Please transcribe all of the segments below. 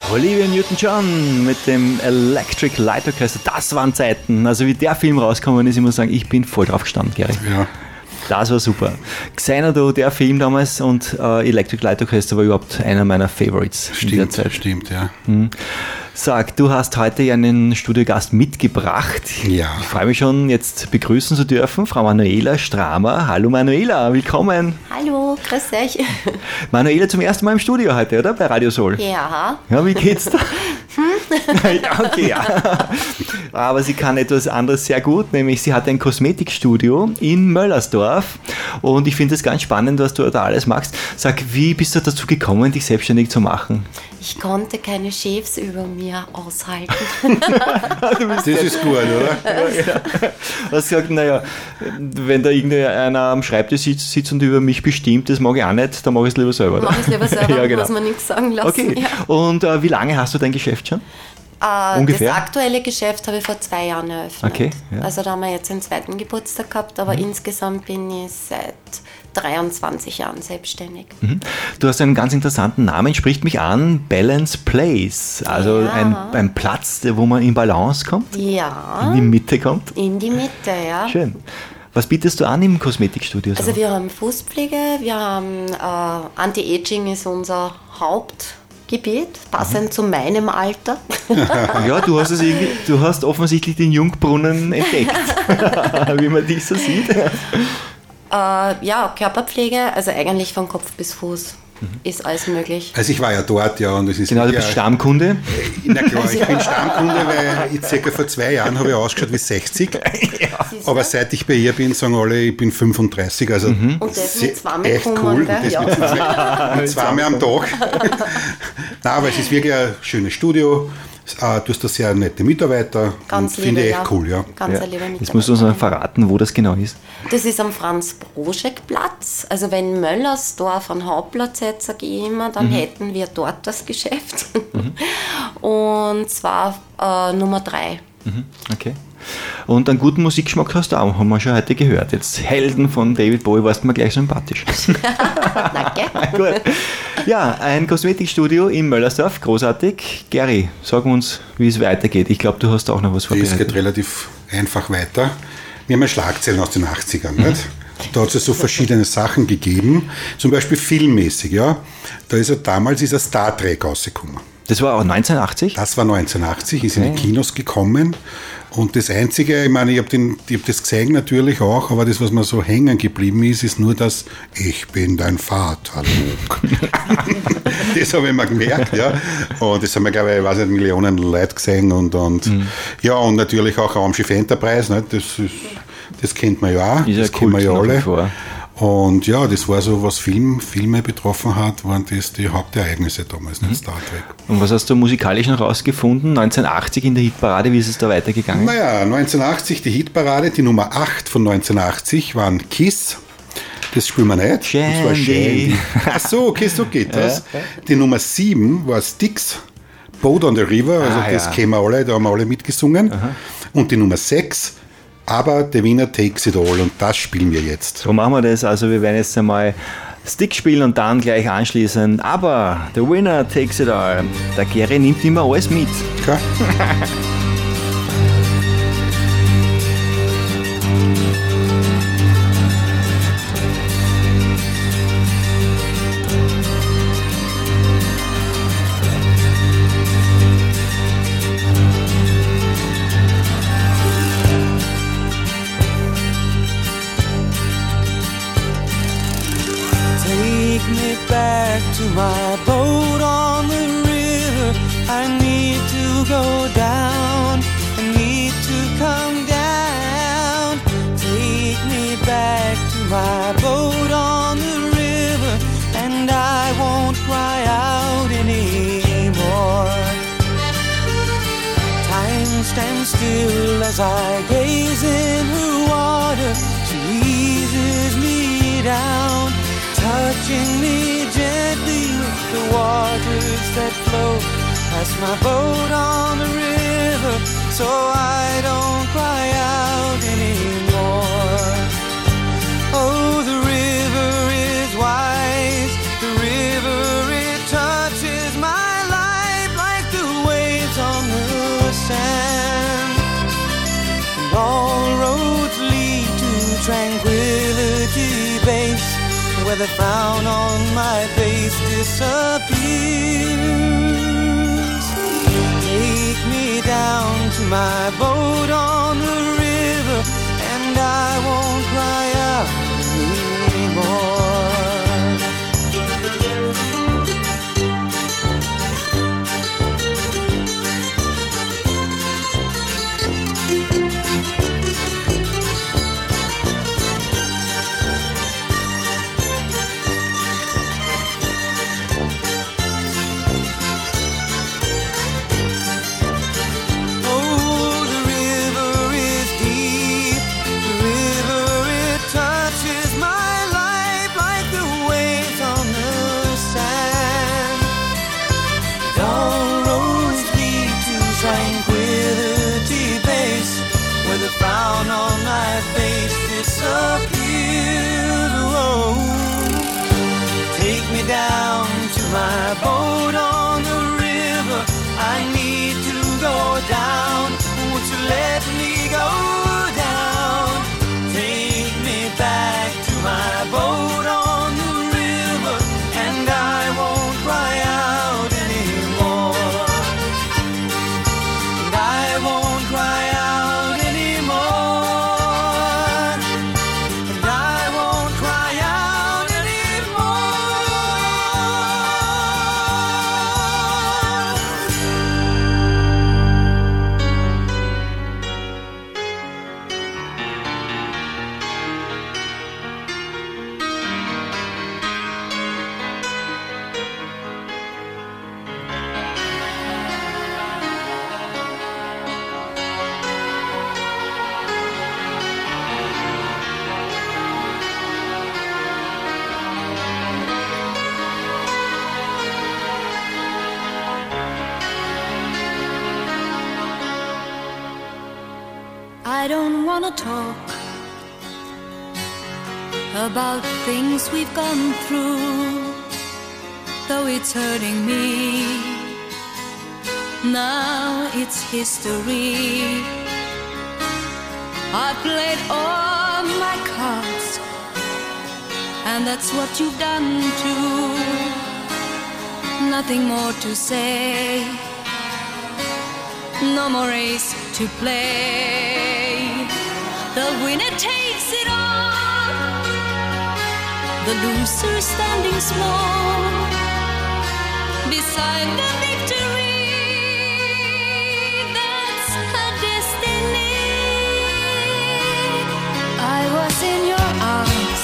Olivia Newton-John mit dem Electric Light Orchestra. Das waren Zeiten. Also wie der Film rausgekommen ist, ich muss sagen, ich bin voll drauf gestanden, Gary. Ja. Das war super. Xanadu, der Film damals und Electric Light Orchestra war überhaupt einer meiner Favorites in der Zeit. Stimmt, ja. Sag, du hast heute einen Studiogast mitgebracht. Ja. Ich freue mich schon, jetzt begrüßen zu dürfen, Frau Manuela Stramer. Hallo Manuela, willkommen. Hallo, grüß euch. Manuela zum ersten Mal im Studio heute, oder? Bei Radio Soul. Ja. Ja, wie geht's da? Ja, okay, ja. Aber sie kann etwas anderes sehr gut, nämlich sie hat ein Kosmetikstudio in Möllersdorf und ich finde es ganz spannend, was du da alles machst. Sag, wie bist du dazu gekommen, dich selbstständig zu machen? Ich konnte keine Chefs über mir aushalten. Das ist gut, oder? Ja. Du hast gesagt, naja, wenn da irgendeiner am Schreibtisch sitzt und über mich bestimmt, das mag ich auch nicht, dann mache ich es lieber selber. Mach ich es lieber selber, ja, genau. muss man nichts sagen lassen. Okay, ja. Und wie lange hast du dein Geschäft schon? Ungefähr? Das aktuelle Geschäft habe ich vor 2 Jahren eröffnet. Okay, ja. Also da haben wir jetzt den 2. Geburtstag gehabt, aber insgesamt bin ich seit 23 Jahren selbstständig. Du hast einen ganz interessanten Namen, spricht mich an, Balance Place. Also Ja. ein Platz, wo man in Balance kommt, Ja, in die Mitte kommt. in die Mitte, ja. Schön. Was bietest du an im Kosmetikstudio? Also wir haben Fußpflege, wir haben Anti-Aging ist unser Hauptgebiet, passend zu meinem Alter. Ja, du hast offensichtlich den Jungbrunnen entdeckt, wie man dich so sieht. Ja, Körperpflege, also eigentlich von Kopf bis Fuß ist alles möglich. Also ich war ja dort, ja, und es ist Genau, du bist Stammkunde. Na klar, ich bin Stammkunde, weil ich circa vor 2 Jahren habe ich ausgeschaut wie 60. Aber seit ich bei ihr bin, sagen alle, ich bin 35. Also Und das mit zweimal echt kommen, cool. gell? Das Ja. mit zweimal am Tag. Nein, aber es ist wirklich ein schönes Studio. Du hast da sehr nette Mitarbeiter. Ganz und finde ich liebe, echt cool, ja. Ganz Ja. liebe Jetzt musst du uns mal verraten, wo das genau ist. Das ist am Franz-Broschek-Platz. Also wenn Möllersdorf einen Hauptplatz hätte, sage ich immer, dann hätten wir dort das Geschäft. Und zwar Nummer 3. Okay. Und einen guten Musikgeschmack hast du auch, haben wir schon heute gehört. Jetzt Helden von David Bowie, warst du mir gleich sympathisch. Danke. Gut. Ja, ein Kosmetikstudio in Möllersdorf, großartig. Gary, sag uns, wie es weitergeht. Ich glaube, du hast auch noch was Das vorbereitet. geht relativ einfach weiter. Wir haben ja Schlagzeilen aus den 80ern. Nicht? Da hat es ja so verschiedene Sachen gegeben, zum Beispiel filmmäßig. Ja? Da ist ja damals Star Trek rausgekommen. Das war auch 1980? Das war 1980, ist in die Kinos gekommen. Und das Einzige, ich meine, ich hab das gesehen natürlich auch, aber das, was mir so hängen geblieben ist, ist nur das, ich bin dein Vater, Luke. Das habe ich mir gemerkt, ja. Und das haben wir, glaube ich, weiß nicht, Millionen Leute gesehen. Und ja, und natürlich auch Raumschiff Enterprise, nicht? Das kennt man ja auch, Ist ja das kennen wir ja Kult nach wie alle. vor. Und ja, das war so, was Filme betroffen hat, waren das die Hauptereignisse damals, nicht Star Trek. Und was hast du musikalisch noch rausgefunden? 1980 in der Hitparade, wie ist es da weitergegangen? Naja, 1980 die Hitparade, die Nummer 8 von 1980 waren Kiss. Das spielen wir nicht. Das war Shandy. Ach so, okay, so geht das. Die Nummer 7 war Styx, Boat on the River, also das kennen wir alle, da haben wir alle mitgesungen. Und die Nummer 6, aber The Winner Takes It All, und das spielen wir jetzt. So machen wir das. Also wir werden jetzt einmal Stick spielen und dann gleich anschließen. Aber The Winner Takes It All. Der Gary nimmt immer alles mit. Okay? Take me back to my boat on the river. I need to go down. I need to come down. Take me back to my boat on the river, and I won't cry out anymore. Time stands still as I gaze in her water. She eases me down, touching me gently with the waters that flow past my boat on the river, so I don't cry out anymore. Oh, the river is wise, the river, it touches my life like where the frown on my face disappears. Take me down to my boat on the river, and I won't cry out anymore. Frown on my face disappears. Oh, take me down to my boat on the river. I need to go down. Won't you let me go down? Take me back to my boat on the river, and I won't cry out anymore. And I won't cry out. I don't wanna talk about things we've gone through, though it's hurting me. Now it's history. I played all my cards, and that's what you've done too. Nothing more to say, no more race to play. The winner takes it all, the loser standing small beside the victory. That's her destiny. I was in your arms,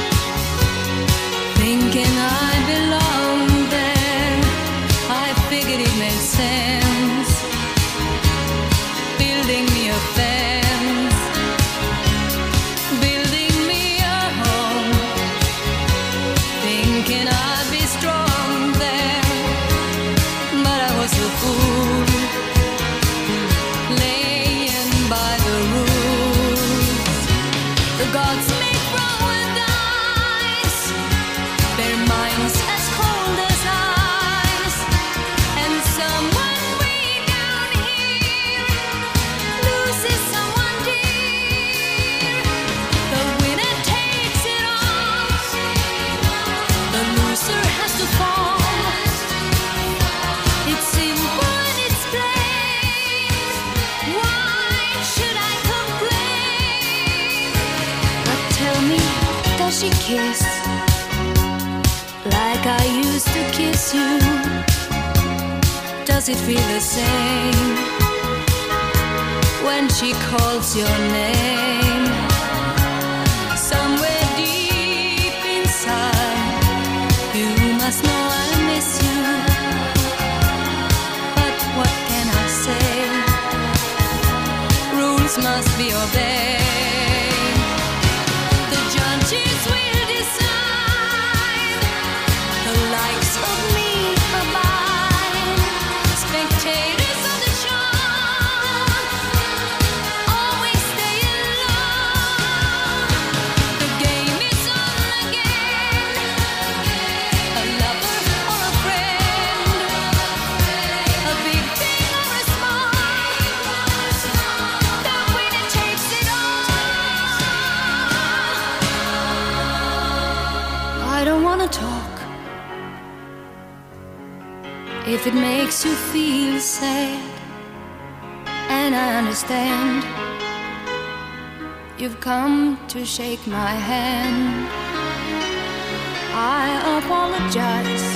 thinking I belonged there. I figured it made sense, building me a fence, building me a home, thinking I'd be strong there. But I was a fool, laying by the rules. The gods make wrong with ice, their minds as cold as ice, and someone way down here loses someone dear. The winner takes it all, the loser has to fall. It's simple and it's plain. Why should I complain? But tell me, does she kiss like I used to kiss you? Does it feel the same when she calls your name? Somewhere deep inside, you must know I miss you. But what can I say? Rules must be obeyed. The judges will decide, the likes of me abide. Spectators of the show always stay alone. The game is on again, a lover or a friend, a big thing or a small. The winner takes it all. if it makes you feel sad. And I understand you've come to shake my hand. I apologize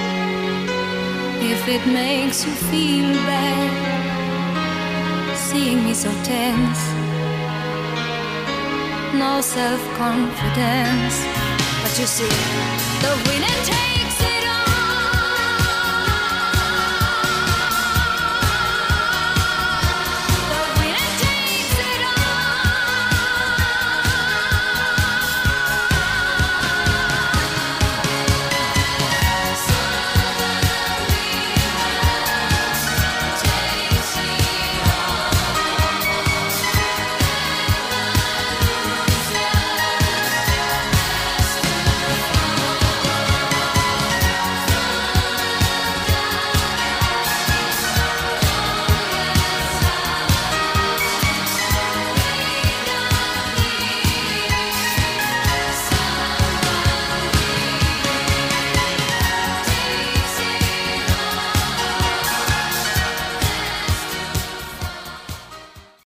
if it makes you feel bad, seeing me so tense, no self-confidence. But you see, the winning takes